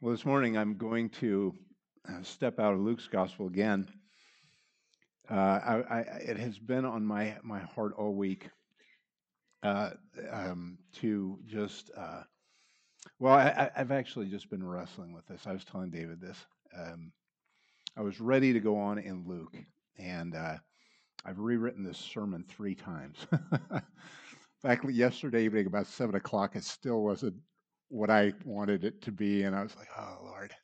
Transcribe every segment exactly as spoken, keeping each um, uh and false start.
Well, this morning I'm going to uh, step out of Luke's gospel again. Uh, I, I, it has been on my, my heart all week uh, um, to just, uh, well, I, I- I've actually just been wrestling with this. I was telling David this. Um, I was ready to go on in Luke, and uh, I've rewritten this sermon three times. In fact, yesterday evening about seven o'clock, it still wasn't what I wanted it to be, and I was like, oh, Lord.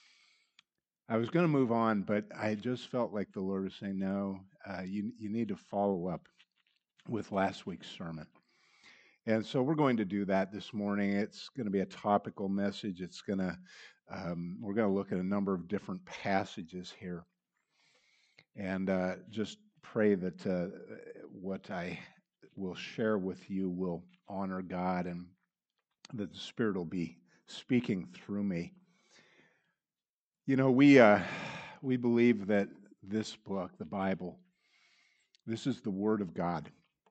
I was going to move on, but I just felt like the Lord was saying, no, uh, you, you need to follow up with last week's sermon. And so we're going to do that this morning. It's going to be a topical message. It's going to, um, we're going to look at a number of different passages here and uh, just pray that uh, what I will share with you will honor God and that the Spirit will be speaking through me. You know, we uh, we believe that this book, the Bible, this is the Word of God,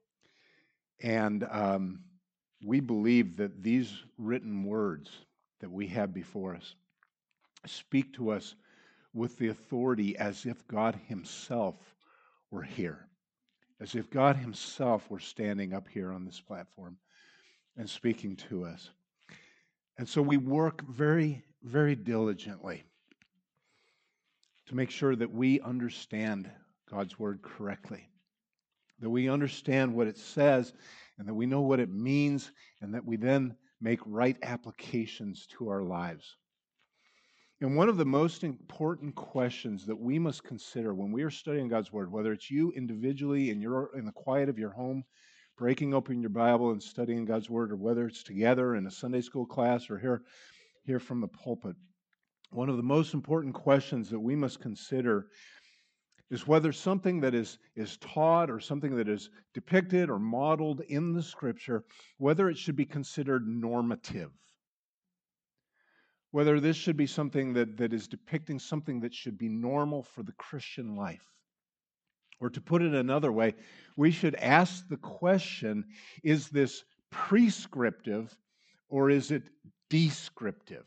and um, we believe that these written words that we have before us speak to us with the authority as if God Himself were here, as if God Himself were standing up here on this platform and speaking to us. And so we work very, very diligently to make sure that we understand God's Word correctly, that we understand what it says, and that we know what it means, and that we then make right applications to our lives. And one of the most important questions that we must consider when we are studying God's Word, whether it's you individually in your in the quiet of your home, breaking open your Bible and studying God's Word, or whether it's together in a Sunday school class or here, here from the pulpit, one of the most important questions that we must consider is whether something that is, is taught or something that is depicted or modeled in the Scripture, whether it should be considered normative, whether this should be something that, that is depicting something that should be normal for the Christian life. Or to put it another way, we should ask the question, is this prescriptive or is it descriptive?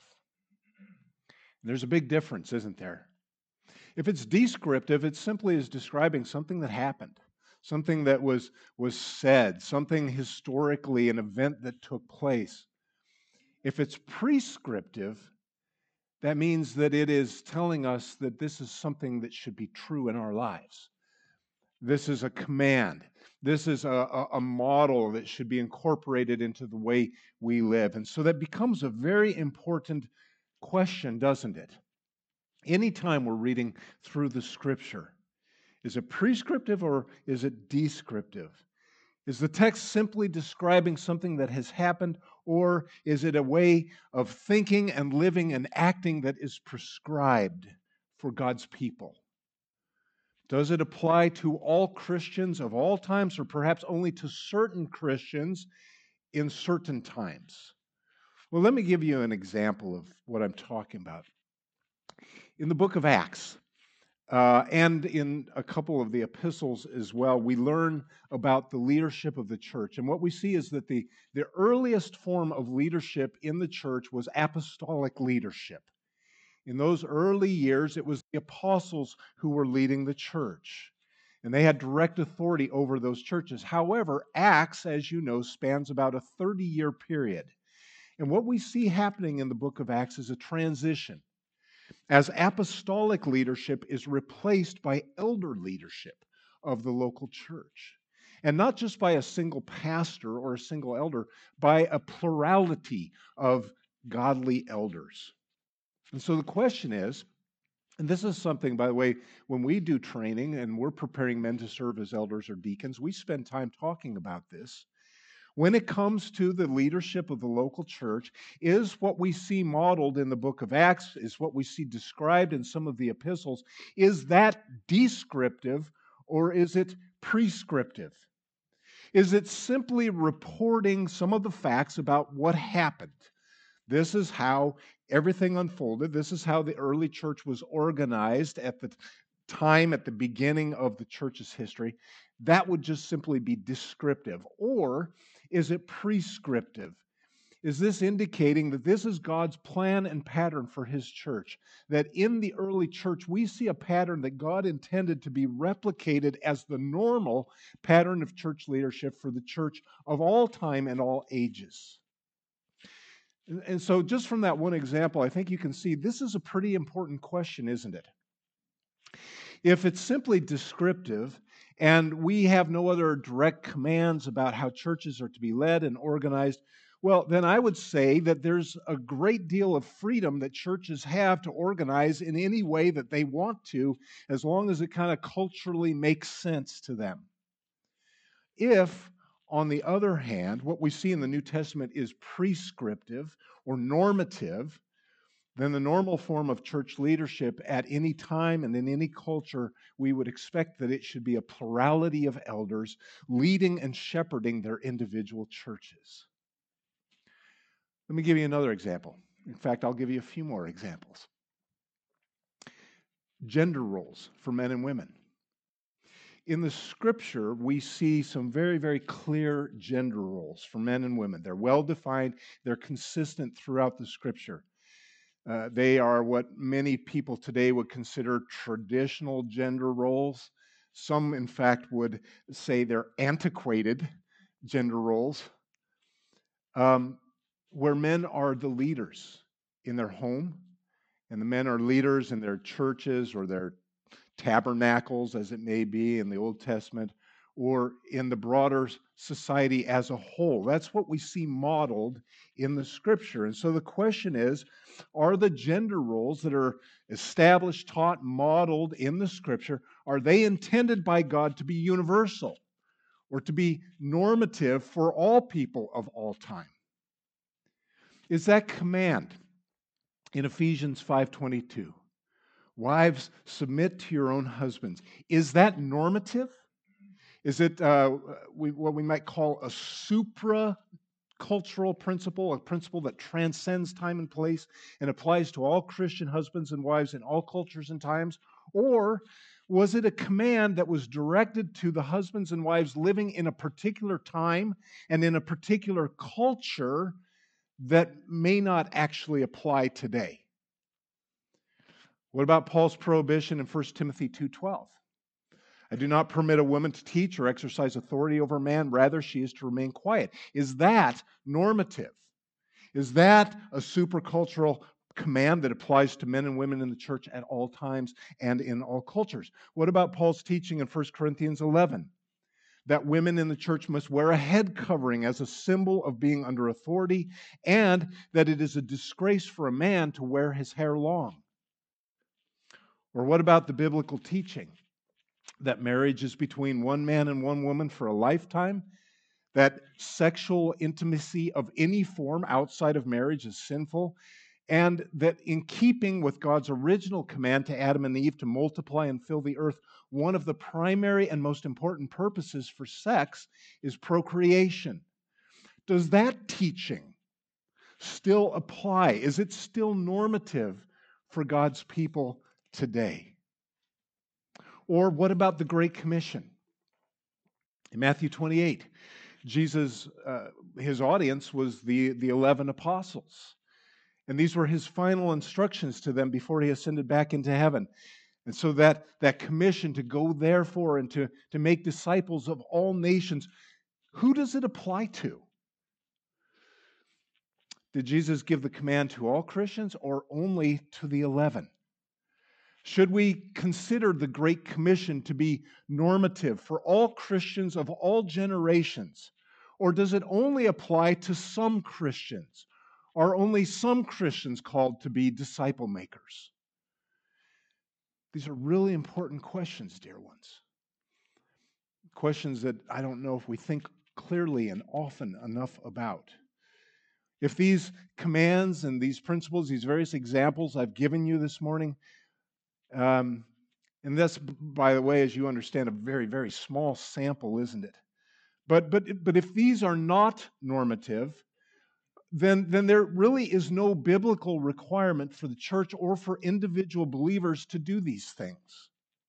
There's a big difference, isn't there? If it's descriptive, it simply is describing something that happened, something that was, was said, something historically, an event that took place. If it's prescriptive, that means that it is telling us that this is something that should be true in our lives. This is a command. This is a, a, a model that should be incorporated into the way we live. And so that becomes a very important question, doesn't it? Anytime we're reading through the Scripture, is it prescriptive or is it descriptive? Is the text simply describing something that has happened, or is it a way of thinking and living and acting that is prescribed for God's people? Does it apply to all Christians of all times, or perhaps only to certain Christians in certain times? Well, let me give you an example of what I'm talking about. In the book of Acts, Uh, and in a couple of the epistles as well, we learn about the leadership of the church. And what we see is that the, the earliest form of leadership in the church was apostolic leadership. In those early years, it was the apostles who were leading the church, and they had direct authority over those churches. However, Acts, as you know, spans about a thirty-year period. And what we see happening in the book of Acts is a transition, as apostolic leadership is replaced by elder leadership of the local church. And not just by a single pastor or a single elder, by a plurality of godly elders. And so the question is, and this is something, by the way, when we do training and we're preparing men to serve as elders or deacons, we spend time talking about this. When it comes to the leadership of the local church, is what we see modeled in the book of Acts, is what we see described in some of the epistles, is that descriptive or is it prescriptive? Is it simply reporting some of the facts about what happened? This is how everything unfolded. This is how the early church was organized at the time, at the beginning of the church's history. That would just simply be descriptive. Or is it prescriptive? is this indicating that this is God's plan and pattern for His church? That in the early church, we see a pattern that God intended to be replicated as the normal pattern of church leadership for the church of all time and all ages. And and so, just from that one example, I think you can see this is a pretty important question, isn't it? If it's simply descriptive and we have no other direct commands about how churches are to be led and organized, well, then I would say that there's a great deal of freedom that churches have to organize in any way that they want to, as long as it kind of culturally makes sense to them. If, on the other hand, what we see in the New Testament is prescriptive or normative, then the normal form of church leadership at any time and in any culture, we would expect that it should be a plurality of elders leading and shepherding their individual churches. Let me give you another example. In fact, I'll give you a few more examples. Gender roles for men and women. In the scripture, we see some very, very clear gender roles for men and women. They're well defined, they're consistent throughout the scripture. Uh, they are what many people today would consider traditional gender roles. Some, in fact, would say they're antiquated gender roles, um, where men are the leaders in their home, and the men are leaders in their churches or their tabernacles, as it may be in the Old Testament, or in the broader society as a whole. That's what we see modeled in the scripture. And so the question is, are the gender roles that are established, taught, modeled in the scripture, are they intended by God to be universal or to be normative for all people of all time? Is that command in Ephesians five twenty-two? Wives, submit to your own husbands. Is that normative? Is it uh, we, what we might call a supra-cultural principle, a principle that transcends time and place and applies to all Christian husbands and wives in all cultures and times? Or was it a command that was directed to the husbands and wives living in a particular time and in a particular culture that may not actually apply today? What about Paul's prohibition in First Timothy two twelve? I do not permit a woman to teach or exercise authority over a man. Rather, she is to remain quiet. Is that normative? Is that a supercultural command that applies to men and women in the church at all times and in all cultures? What about Paul's teaching in First Corinthians eleven? That women in the church must wear a head covering as a symbol of being under authority, and that it is a disgrace for a man to wear his hair long. Or what about the biblical teaching that marriage is between one man and one woman for a lifetime, that sexual intimacy of any form outside of marriage is sinful, and that in keeping with God's original command to Adam and Eve to multiply and fill the earth, one of the primary and most important purposes for sex is procreation? Does that teaching still apply? Is it still normative for God's people today? Or what about the Great Commission? In Matthew twenty-eight, Jesus, uh, his audience was the, the eleven apostles. And these were his final instructions to them before he ascended back into heaven. And so that, that commission to go therefore and to, to make disciples of all nations, who does it apply to? Did Jesus give the command to all Christians or only to the eleven? Should we consider the Great Commission to be normative for all Christians of all generations? Or does it only apply to some Christians? Are only some Christians called to be disciple makers? These are really important questions, dear ones. Questions that I don't know if we think clearly and often enough about. If these commands and these principles, these various examples I've given you this morning, Um, and that's, by the way, as you understand, a very, very small sample, isn't it? But but but if these are not normative, then then there really is no biblical requirement for the church or for individual believers to do these things.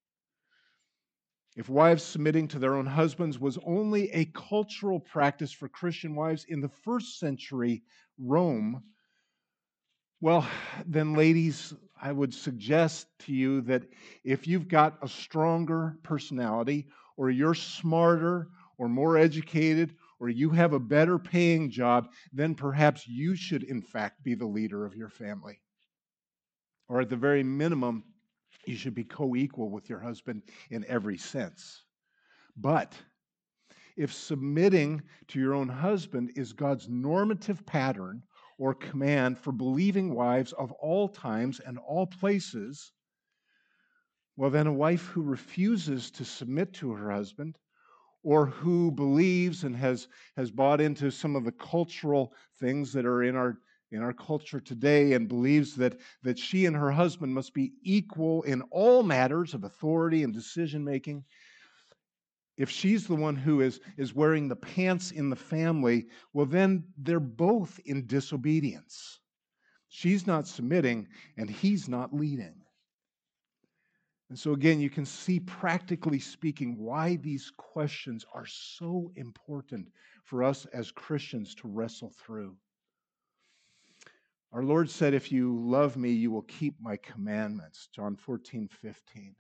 If wives submitting to their own husbands was only a cultural practice for Christian wives in the first century Rome, well, then, ladies, I would suggest to you that if you've got a stronger personality, or you're smarter, or more educated, or you have a better paying job, then perhaps you should, in fact, be the leader of your family. Or at the very minimum, you should be co equal with your husband in every sense. But if submitting to your own husband is God's normative pattern or command for believing wives of all times and all places, well, then a wife who refuses to submit to her husband, or who believes and has, has bought into some of the cultural things that are in our in our culture today, and believes that, that she and her husband must be equal in all matters of authority and decision making, if she's the one who is, is wearing the pants in the family, well, then they're both in disobedience. She's not submitting, and he's not leading. And so, again, you can see, practically speaking, why these questions are so important for us as Christians to wrestle through. Our Lord said, if you love me, you will keep my commandments, John fourteen fifteen.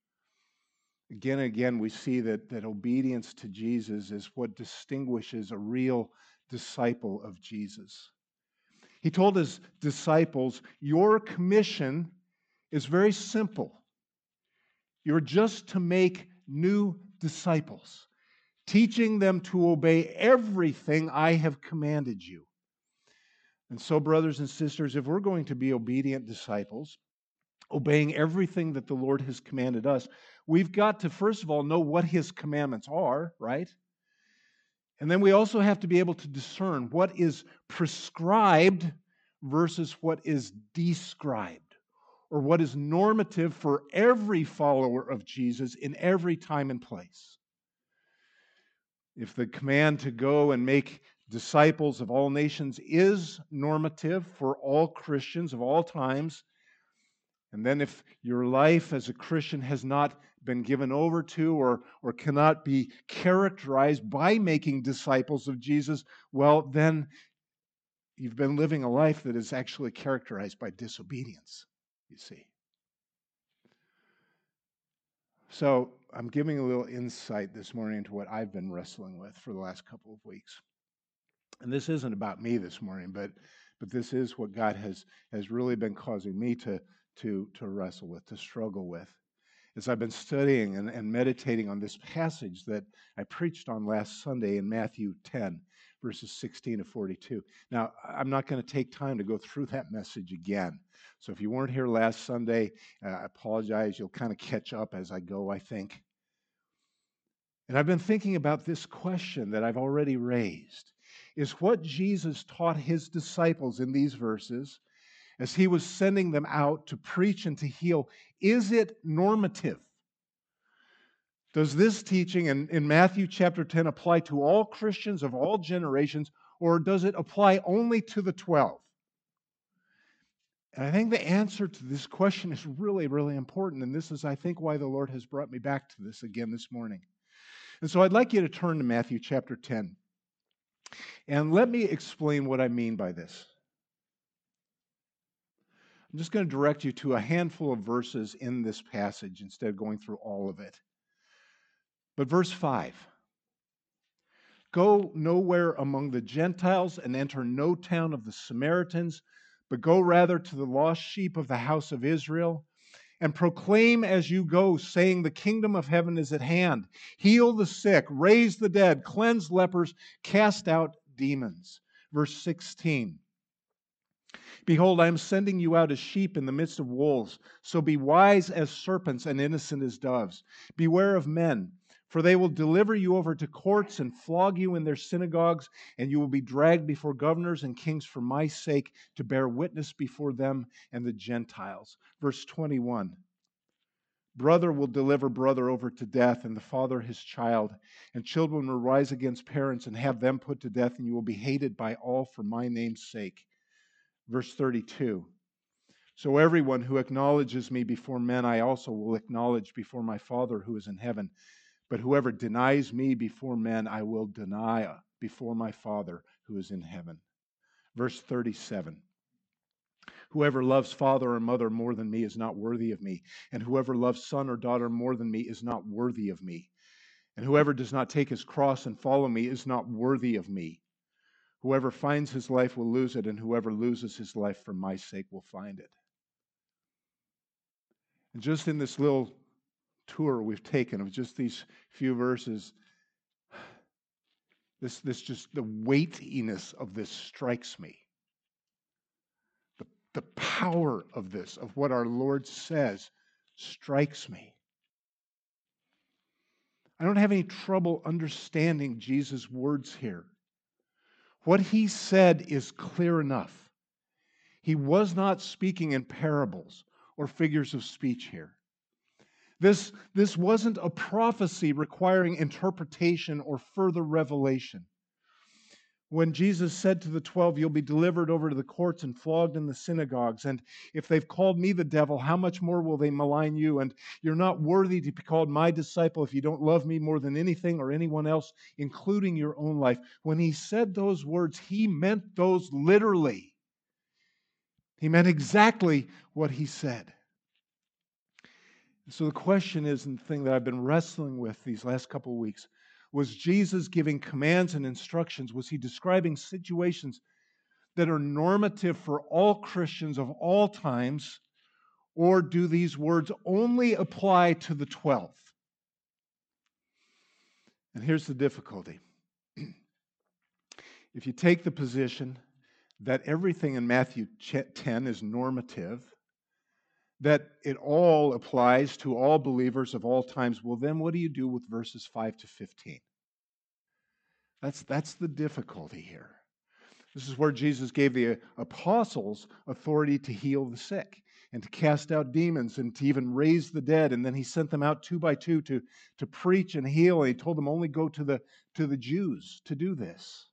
Again and again, we see that, that obedience to Jesus is what distinguishes a real disciple of Jesus. He told his disciples, your commission is very simple. You're just to make new disciples, teaching them to obey everything I have commanded you. And so, brothers and sisters, if we're going to be obedient disciples, obeying everything that the Lord has commanded us, we've got to, first of all, know what his commandments are, right? And then we also have to be able to discern what is prescribed versus what is described, or what is normative for every follower of Jesus in every time and place. If the command to go and make disciples of all nations is normative for all Christians of all times, and then if your life as a Christian has not been given over to, or, or cannot be characterized by making disciples of Jesus, well, then you've been living a life that is actually characterized by disobedience, you see. So I'm giving a little insight this morning into what I've been wrestling with for the last couple of weeks. And this isn't about me this morning, but but this is what God has, has really been causing me to, to, to wrestle with, to struggle with. As I've been studying and, and meditating on this passage that I preached on last Sunday in Matthew ten, verses sixteen to forty-two. Now, I'm not going to take time to go through that message again. So if you weren't here last Sunday, uh, I apologize. You'll kind of catch up as I go, I think. And I've been thinking about this question that I've already raised. Is what Jesus taught his disciples in these verses, as he was sending them out to preach and to heal, is it normative? Does this teaching in, in Matthew chapter ten apply to all Christians of all generations, or does it apply only to the twelve? And I think the answer to this question is really, really important. And this is, I think, why the Lord has brought me back to this again this morning. And so I'd like you to turn to Matthew chapter ten. And let me explain what I mean by this. I'm just going to direct you to a handful of verses in this passage instead of going through all of it. But verse five, go nowhere among the Gentiles and enter no town of the Samaritans, but go rather to the lost sheep of the house of Israel, and proclaim as you go, saying, the kingdom of heaven is at hand. Heal the sick, raise the dead, cleanse lepers, cast out demons. Verse sixteen, behold, I am sending you out as sheep in the midst of wolves. So be wise as serpents and innocent as doves. Beware of men, for they will deliver you over to courts and flog you in their synagogues, and you will be dragged before governors and kings for my sake, to bear witness before them and the Gentiles. Verse twenty-one, brother will deliver brother over to death, and the father his child, and children will rise against parents and have them put to death, and you will be hated by all for my name's sake. Verse thirty-two, so everyone who acknowledges me before men, I also will acknowledge before my Father who is in heaven. But whoever denies me before men, I will deny before my Father who is in heaven. Verse thirty-seven. Whoever loves father or mother more than me is not worthy of me, and whoever loves son or daughter more than me is not worthy of me. And whoever does not take his cross and follow me is not worthy of me. Whoever finds his life will lose it, and whoever loses his life for my sake will find it. And just in this little tour we've taken of just these few verses, this, this just the weightiness of this strikes me. The, the power of this, of what our Lord says, strikes me. I don't have any trouble understanding Jesus' words here. What he said is clear enough. He was not speaking in parables or figures of speech here. This, this wasn't a prophecy requiring interpretation or further revelation. When Jesus said to the twelve, you'll be delivered over to the courts and flogged in the synagogues, and if they've called me the devil, how much more will they malign you? And you're not worthy to be called my disciple if you don't love me more than anything or anyone else, including your own life. When he said those words, he meant those literally. He meant exactly what he said. So the question is, and the thing that I've been wrestling with these last couple of weeks, was Jesus giving commands and instructions? Was he describing situations that are normative for all Christians of all times, or do these words only apply to the twelve? And here's the difficulty. If you take the position that everything in Matthew ten is normative, that it all applies to all believers of all times, well, then what do you do with verses five to fifteen? That's, that's the difficulty here. This is where Jesus gave the apostles authority to heal the sick and to cast out demons and to even raise the dead. And then he sent them out two by two to, to preach and heal. And he told them only go to the, to the Jews to do this.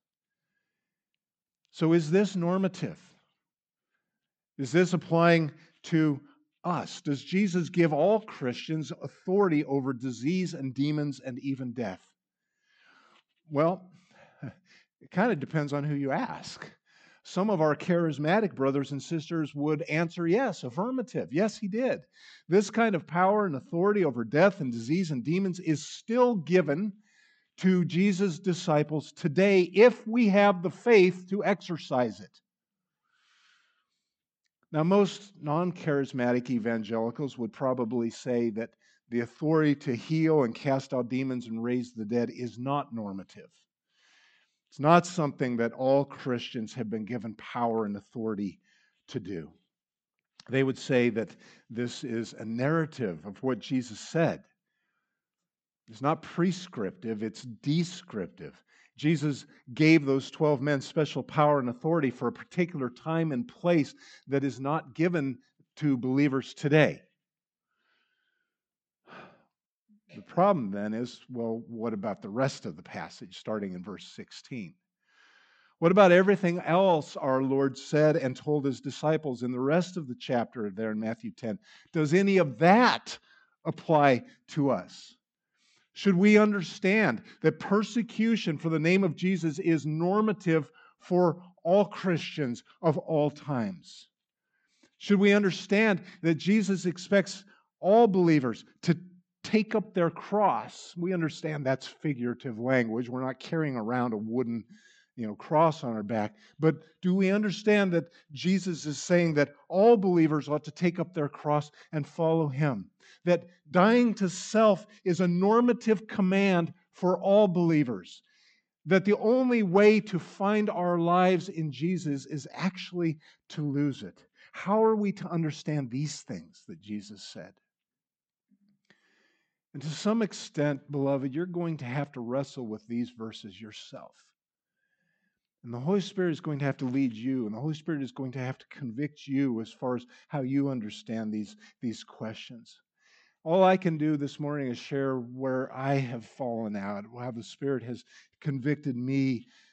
So is this normative? Is this applying to us? Does Jesus give all Christians authority over disease and demons and even death? Well, it kind of depends on who you ask. Some of our charismatic brothers and sisters would answer yes, affirmative. Yes, he did. This kind of power and authority over death and disease and demons is still given to Jesus' disciples today if we have the faith to exercise it. Now, most non-charismatic evangelicals would probably say that the authority to heal and cast out demons and raise the dead is not normative. It's not something that all Christians have been given power and authority to do. They would say that this is a narrative of what Jesus said. It's not prescriptive, it's descriptive. Jesus gave those twelve men special power and authority for a particular time and place that is not given to believers today. The problem then is, well, what about the rest of the passage, starting in verse sixteen? What about everything else our Lord said and told his disciples in the rest of the chapter there in Matthew ten? Does any of that apply to us? Should we understand that persecution for the name of Jesus is normative for all Christians of all times? Should we understand that Jesus expects all believers to take up their cross? We understand that's figurative language. We're not carrying around a wooden, you know, cross on our back. But do we understand that Jesus is saying that all believers ought to take up their cross and follow him? That dying to self is a normative command for all believers. That the only way to find our lives in Jesus is actually to lose it. How are we to understand these things that Jesus said? And to some extent, beloved, you're going to have to wrestle with these verses yourself. And the Holy Spirit is going to have to lead you, and the Holy Spirit is going to have to convict you as far as how you understand these, these questions. All I can do this morning is share where I have fallen out, how the Spirit has convicted me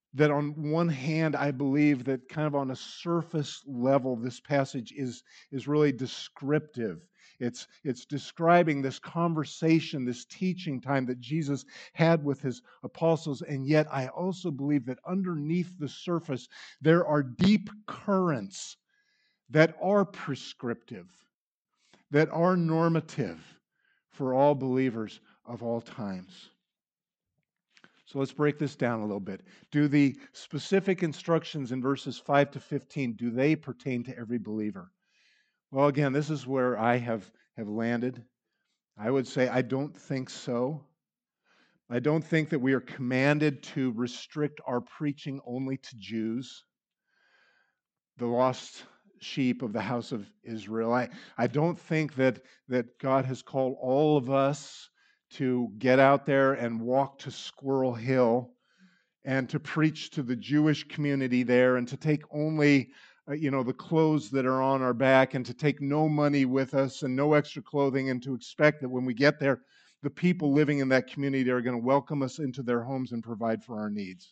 that on one hand, I believe that kind of on a surface level, this passage is, is really descriptive. It's, it's describing this conversation, this teaching time that Jesus had with his apostles. And yet I also believe that underneath the surface, there are deep currents that are prescriptive, that are normative for all believers of all times. So let's break this down a little bit. Do the specific instructions in verses five to fifteen, do they pertain to every believer? Well, again, this is where I have, have landed. I would say I don't think so. I don't think that we are commanded to restrict our preaching only to Jews, the lost sheep of the house of Israel. I, I don't think that, that God has called all of us to get out there and walk to Squirrel Hill and to preach to the Jewish community there and to take only, uh, you know, the clothes that are on our back and to take no money with us and no extra clothing and to expect that when we get there, the people living in that community are going to welcome us into their homes and provide for our needs.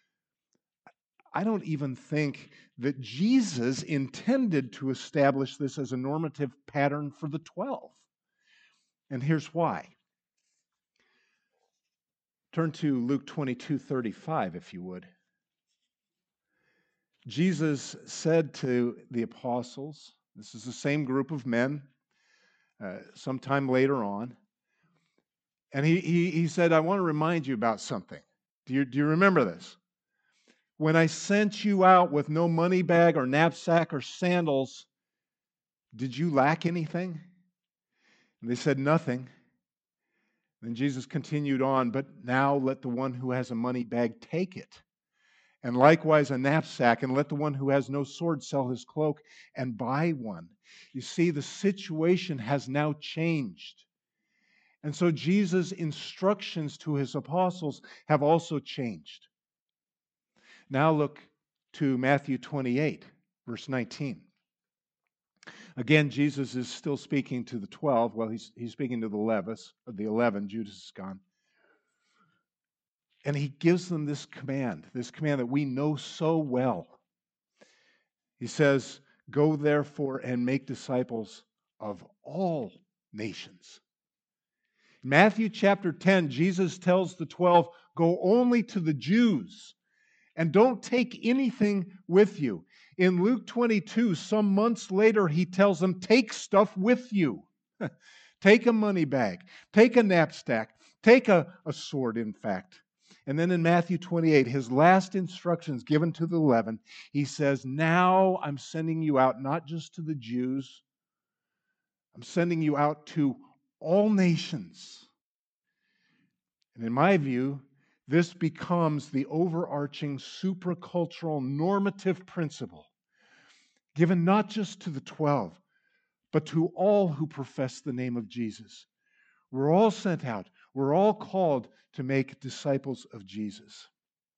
I don't even think that Jesus intended to establish this as a normative pattern for the twelve. And here's why. Turn to Luke twenty-two thirty-five, if you would. Jesus said to the apostles, this is the same group of men, uh, sometime later on, and he, he, he said, I want to remind you about something. Do you, do you remember this? When I sent you out with no money bag or knapsack or sandals, did you lack anything? And they said, nothing. Then Jesus continued on, but now let the one who has a money bag take it, and likewise a knapsack, and let the one who has no sword sell his cloak and buy one. You see, the situation has now changed. And so Jesus' instructions to his apostles have also changed. Now look to Matthew twenty-eight, verse nineteen. Again, Jesus is still speaking to the twelve. Well, he's, he's speaking to the eleven, the eleven, Judas is gone. And he gives them this command, this command that we know so well. He says, go therefore and make disciples of all nations. In Matthew chapter ten, Jesus tells the twelve, go only to the Jews and don't take anything with you. In Luke twenty-two, some months later, he tells them, take stuff with you. Take a money bag, take a knapsack, take a, a sword, in fact. And then in Matthew twenty-eight, his last instructions given to the eleven, he says, now I'm sending you out not just to the Jews, I'm sending you out to all nations. And in my view, this becomes the overarching supracultural normative principle given not just to the twelve, but to all who profess the name of Jesus. We're all sent out. We're all called to make disciples of Jesus.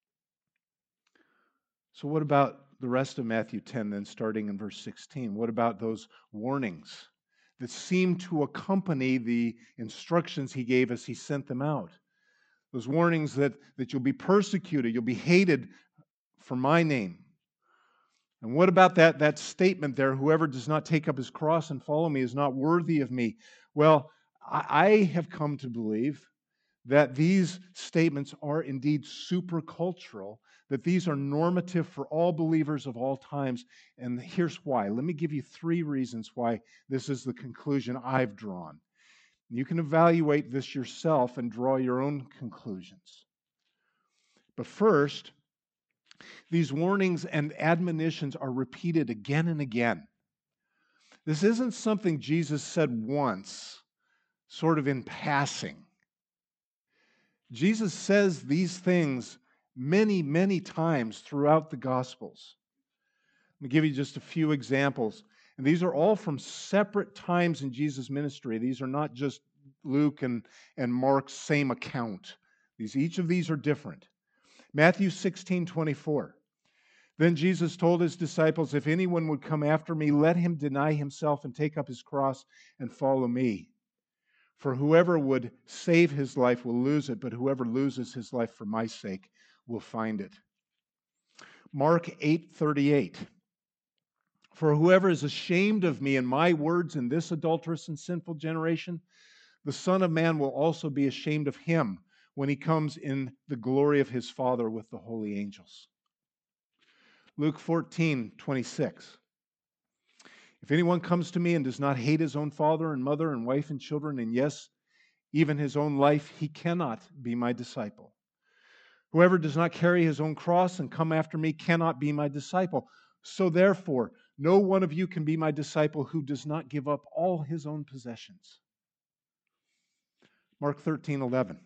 So what about the rest of Matthew ten then, starting in verse sixteen? What about those warnings that seem to accompany the instructions he gave as he sent them out? Those warnings that, that you'll be persecuted, you'll be hated for my name. And what about that, that statement there, whoever does not take up his cross and follow me is not worthy of me? Well, I, I have come to believe that these statements are indeed supracultural, that these are normative for all believers of all times. And here's why. Let me give you three reasons why this is the conclusion I've drawn. You can evaluate this yourself and draw your own conclusions. But first, these warnings and admonitions are repeated again and again. This isn't something Jesus said once, sort of in passing. Jesus says these things many, many times throughout the Gospels. Let me give you just a few examples. And these are all from separate times in Jesus' ministry. These are not just Luke and, and Mark's same account. These, each of these are different. Matthew sixteen twenty-four. Then Jesus told his disciples, if anyone would come after me, let him deny himself and take up his cross and follow me. For whoever would save his life will lose it, but whoever loses his life for my sake will find it. Mark eight thirty-eight. For whoever is ashamed of me and my words in this adulterous and sinful generation, the Son of Man will also be ashamed of him when he comes in the glory of his Father with the holy angels. Luke fourteen twenty-six. If anyone comes to me and does not hate his own father and mother and wife and children, and yes, even his own life, he cannot be my disciple. Whoever does not carry his own cross and come after me cannot be my disciple. So therefore, no one of you can be my disciple who does not give up all his own possessions. Mark thirteen eleven.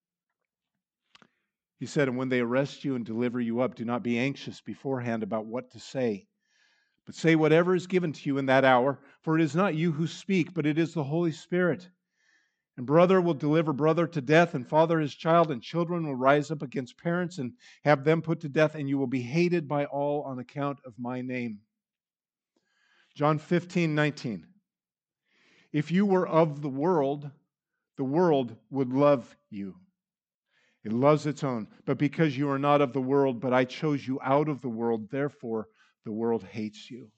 He said, and when they arrest you and deliver you up, do not be anxious beforehand about what to say, but say whatever is given to you in that hour, for it is not you who speak, but it is the Holy Spirit. And brother will deliver brother to death, and father his child, and children will rise up against parents and have them put to death, and you will be hated by all on account of my name. John fifteen nineteen. If you were of the world, the world would love you. It loves its own. But because you are not of the world, but I chose you out of the world, therefore the world hates you.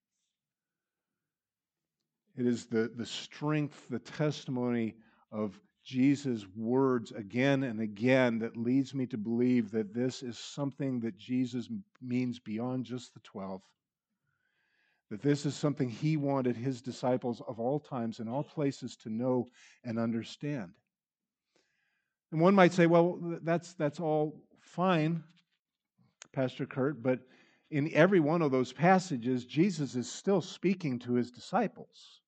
It is the, the strength, the testimony of Jesus' words again and again that leads me to believe that this is something that Jesus means beyond just the twelve. That this is something he wanted his disciples of all times and all places to know and understand. And one might say, well, that's, that's all fine, Pastor Kurt, but in every one of those passages, Jesus is still speaking to his disciples.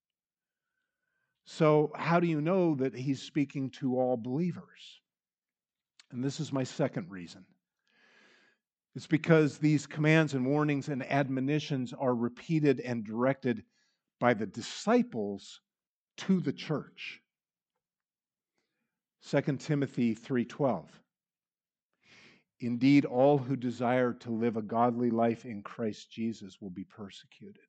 So how do you know that he's speaking to all believers? And this is my second reason. It's because these commands and warnings and admonitions are repeated and directed by the disciples to the church. Second Timothy three twelve. Indeed, all who desire to live a godly life in Christ Jesus will be persecuted.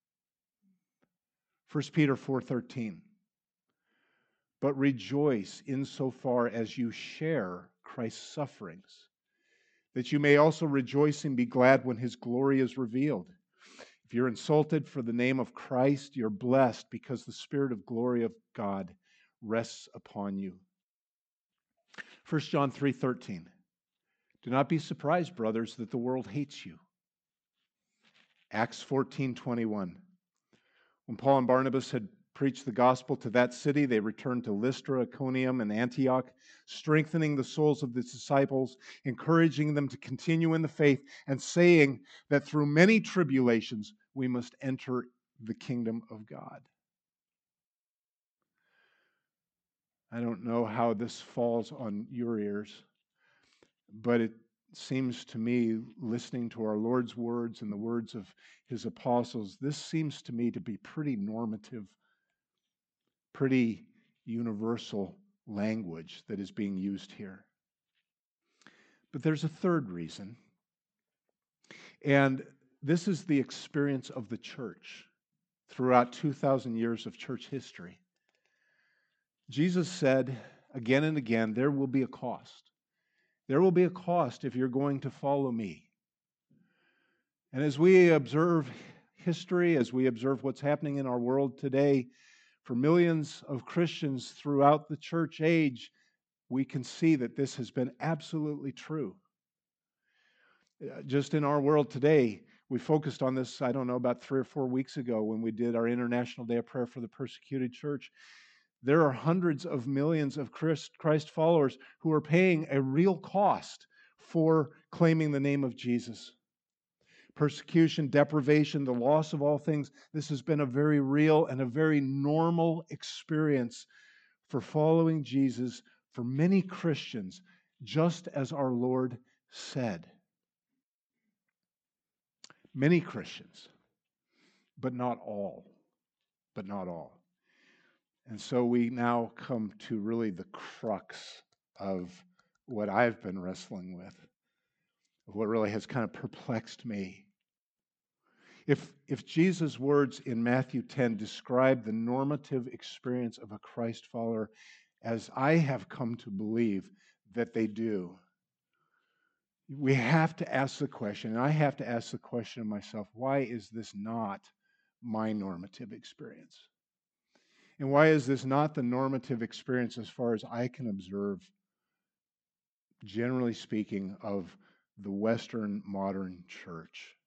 First Peter four thirteen. But rejoice insofar as you share Christ's sufferings, that you may also rejoice and be glad when his glory is revealed. If you're insulted for the name of Christ, you're blessed because the Spirit of glory of God rests upon you. First John three thirteen. Do not be surprised, brothers, that the world hates you. Acts fourteen twenty-one. When Paul and Barnabas had preached the gospel to that city, they returned to Lystra, Iconium, and Antioch, strengthening the souls of the disciples, encouraging them to continue in the faith, and saying that through many tribulations we must enter the kingdom of God. I don't know how this falls on your ears, but it seems to me, listening to our Lord's words and the words of his apostles, this seems to me to be pretty normative, pretty universal language that is being used here. But there's a third reason, and this is the experience of the church throughout two thousand years of church history. Jesus said again and again, there will be a cost. There will be a cost if you're going to follow me. And as we observe history, as we observe what's happening in our world today, for millions of Christians throughout the church age, we can see that this has been absolutely true. Just in our world today, we focused on this, I don't know, about three or four weeks ago when we did our International Day of Prayer for the Persecuted Church. There are hundreds of millions of Christ followers who are paying a real cost for claiming the name of Jesus. Persecution, deprivation, the loss of all things. This has been a very real and a very normal experience for following Jesus for many Christians, just as our Lord said. Many Christians, but not all. But not all. And so we now come to really the crux of what I've been wrestling with, what really has kind of perplexed me. If, if Jesus' words in Matthew ten describe the normative experience of a Christ follower, as I have come to believe that they do, We have to ask the question, and I have to ask the question of myself, why is this not my normative experience? And why is this not the normative experience as far as I can observe, generally speaking, of the Western modern church?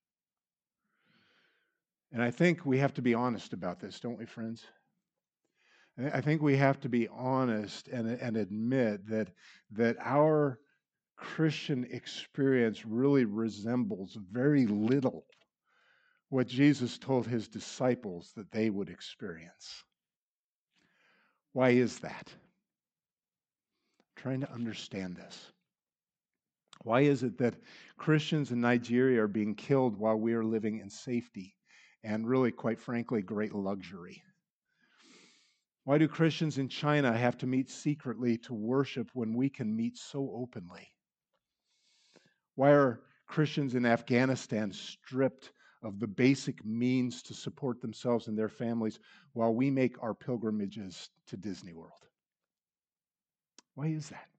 And I think we have to be honest about this, don't we, friends? I think we have to be honest and, and admit that, that our Christian experience really resembles very little what Jesus told his disciples that they would experience. Why is that? I'm trying to understand this. Why is it that Christians in Nigeria are being killed while we are living in safety and really, quite frankly, great luxury? Why do Christians in China have to meet secretly to worship when we can meet so openly? Why are Christians in Afghanistan stripped of the basic means to support themselves and their families while we make our pilgrimages to Disney World? Why is that?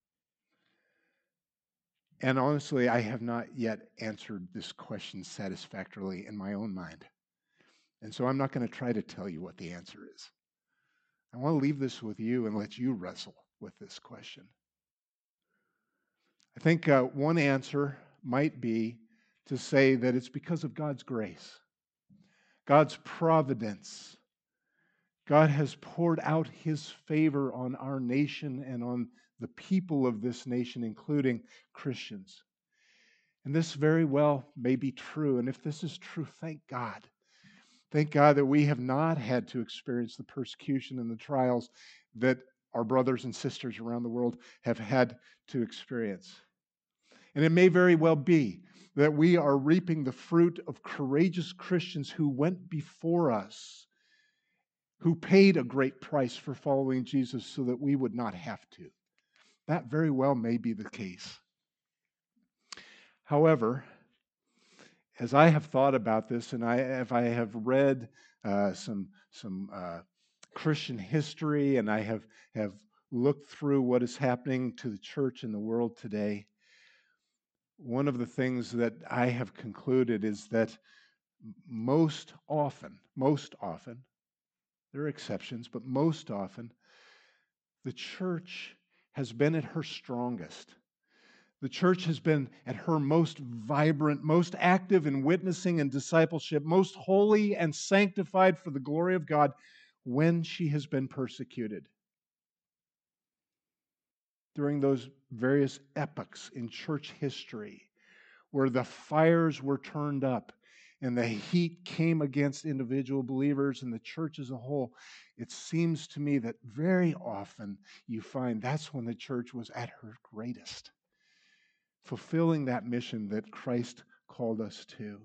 And honestly, I have not yet answered this question satisfactorily in my own mind. And so I'm not going to try to tell you what the answer is. I want to leave this with you and let you wrestle with this question. I think uh, one answer might be to say that it's because of God's grace, God's providence. God has poured out his favor on our nation and on the people of this nation, including Christians. And this very well may be true. And if this is true, thank God. Thank God that we have not had to experience the persecution and the trials that our brothers and sisters around the world have had to experience. And it may very well be that we are reaping the fruit of courageous Christians who went before us, who paid a great price for following Jesus so that we would not have to. That very well may be the case. However, as I have thought about this, and I, if I have read uh, some some uh, Christian history, and I have have looked through what is happening to the church in the world today, one of the things that I have concluded is that most often, most often, there are exceptions, but most often, the church has been at her strongest. The church has been at her most vibrant, most active in witnessing and discipleship, most holy and sanctified for the glory of God when she has been persecuted. During those various epochs in church history where the fires were turned up and the heat came against individual believers and the church as a whole, it seems to me that very often you find that's when the church was at her greatest, fulfilling that mission that Christ called us to.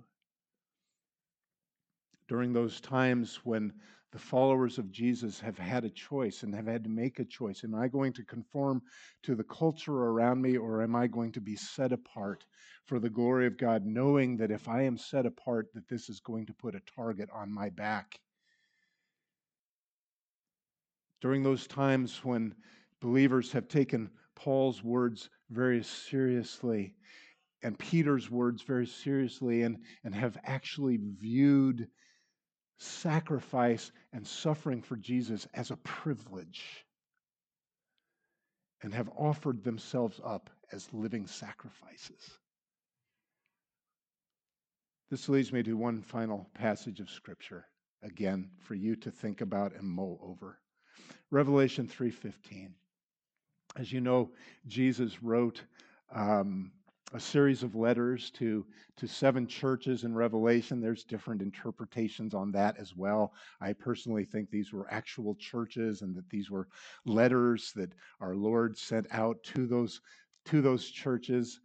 During those times when the followers of Jesus have had a choice and have had to make a choice, am I going to conform to the culture around me, or am I going to be set apart for the glory of God, knowing that if I am set apart, that this is going to put a target on my back? During those times when believers have taken Paul's words very seriously and Peter's words very seriously, and, and have actually viewed sacrifice and suffering for Jesus as a privilege, and have offered themselves up as living sacrifices. This leads me to one final passage of Scripture, again, for you to think about and mull over. Revelation three fifteen. As you know, Jesus wrote um, a series of letters to, to seven churches in Revelation. There's different interpretations on that as well. I personally think these were actual churches and that these were letters that our Lord sent out to those, to those churches.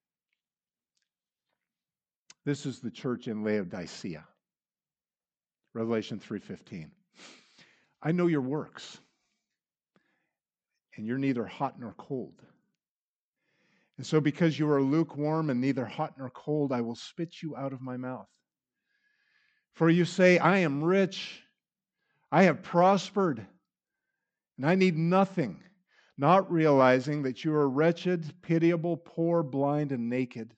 This is the church in Laodicea. Revelation three fifteen. I know your works, and you're neither hot nor cold. And so because you are lukewarm and neither hot nor cold, I will spit you out of my mouth. For you say, I am rich, I have prospered, and I need nothing, not realizing that you are wretched, pitiable, poor, blind, and naked.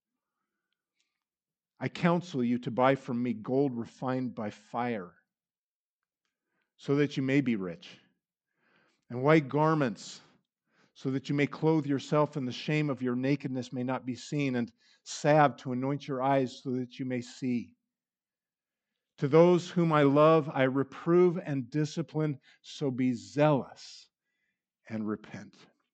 I counsel you to buy from me gold refined by fire, so that you may be rich, and white garments, so that you may clothe yourself and the shame of your nakedness may not be seen, and salve to anoint your eyes so that you may see. To those whom I love, I reprove and discipline, so be zealous and repent.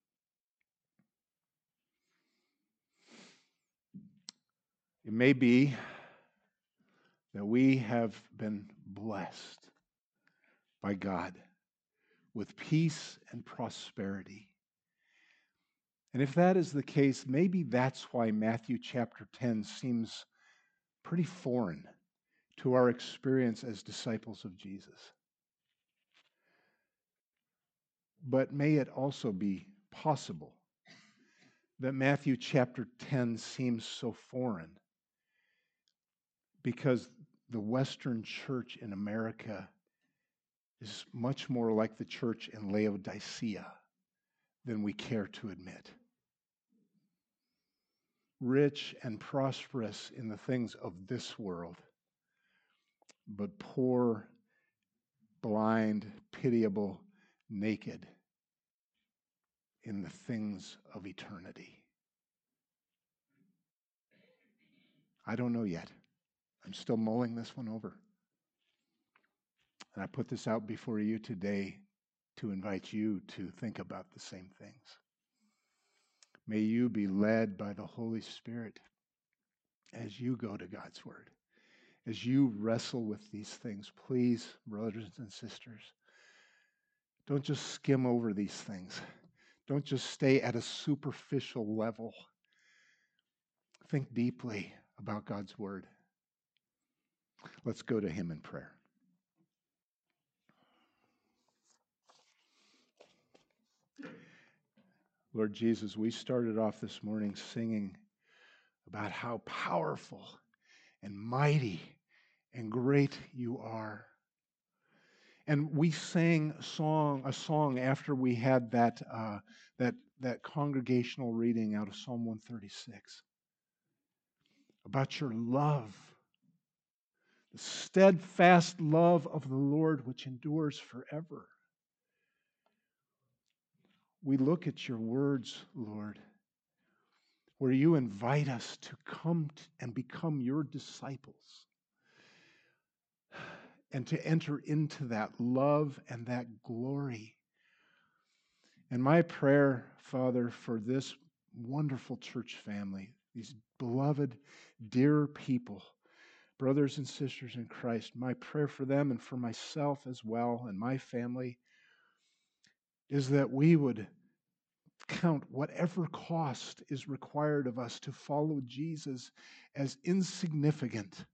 It may be that we have been blessed by God with peace and prosperity. And if that is the case, maybe that's why Matthew chapter ten seems pretty foreign to our experience as disciples of Jesus. But may it also be possible that Matthew chapter ten seems so foreign because the Western church in America is much more like the church in Laodicea than we care to admit. Rich and prosperous in the things of this world, but poor, blind, pitiable, naked in the things of eternity. I don't know yet. I'm still mulling this one over. And I put this out before you today to invite you to think about the same things. May you be led by the Holy Spirit as you go to God's Word, as you wrestle with these things. Please, brothers and sisters, don't just skim over these things. Don't just stay at a superficial level. Think deeply about God's Word. Let's go to Him in prayer. Lord Jesus, we started off this morning singing about how powerful and mighty and great you are. And we sang a song, a song after we had that, uh, that, that congregational reading out of Psalm one thirty-six about your love, the steadfast love of the Lord which endures forever. We look at your words, Lord, where you invite us to come and become your disciples and to enter into that love and that glory. And my prayer, Father, for this wonderful church family, these beloved, dear people, brothers and sisters in Christ, my prayer for them and for myself as well and my family is that we would count whatever cost is required of us to follow Jesus as insignificant,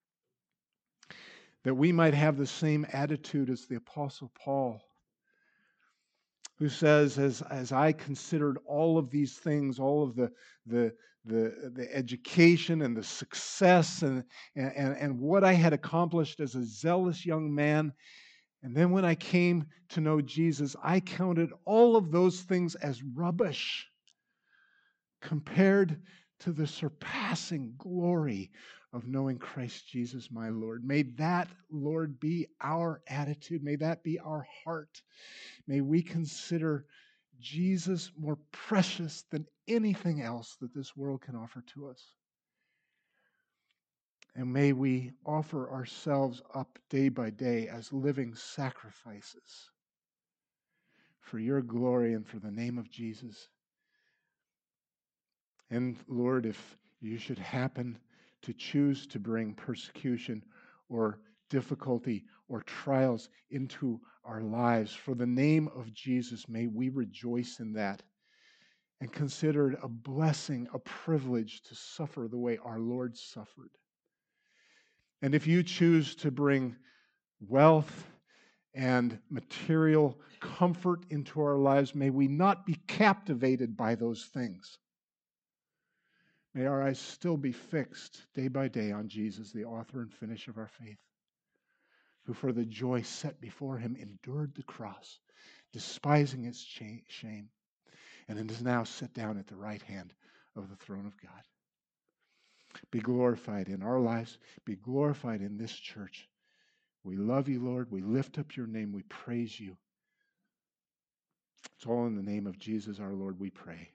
that we might have the same attitude as the Apostle Paul, who says, as, as I considered all of these things, all of the, the, the, the education and the success and, and, and what I had accomplished as a zealous young man, and then when I came to know Jesus, I counted all of those things as rubbish compared to the surpassing glory of knowing Christ Jesus, my Lord. May that, Lord, be our attitude. May that be our heart. May we consider Jesus more precious than anything else that this world can offer to us. And may we offer ourselves up day by day as living sacrifices for your glory and for the name of Jesus. And Lord, if you should happen to choose to bring persecution or difficulty or trials into our lives, for the name of Jesus, may we rejoice in that and consider it a blessing, a privilege to suffer the way our Lord suffered. And if you choose to bring wealth and material comfort into our lives, may we not be captivated by those things. May our eyes still be fixed day by day on Jesus, the author and finisher of our faith, who for the joy set before him endured the cross, despising its shame, and is now set down at the right hand of the throne of God. Be glorified in our lives. Be glorified in this church. We love you, Lord. We lift up your name. We praise you. It's all in the name of Jesus, our Lord, we pray.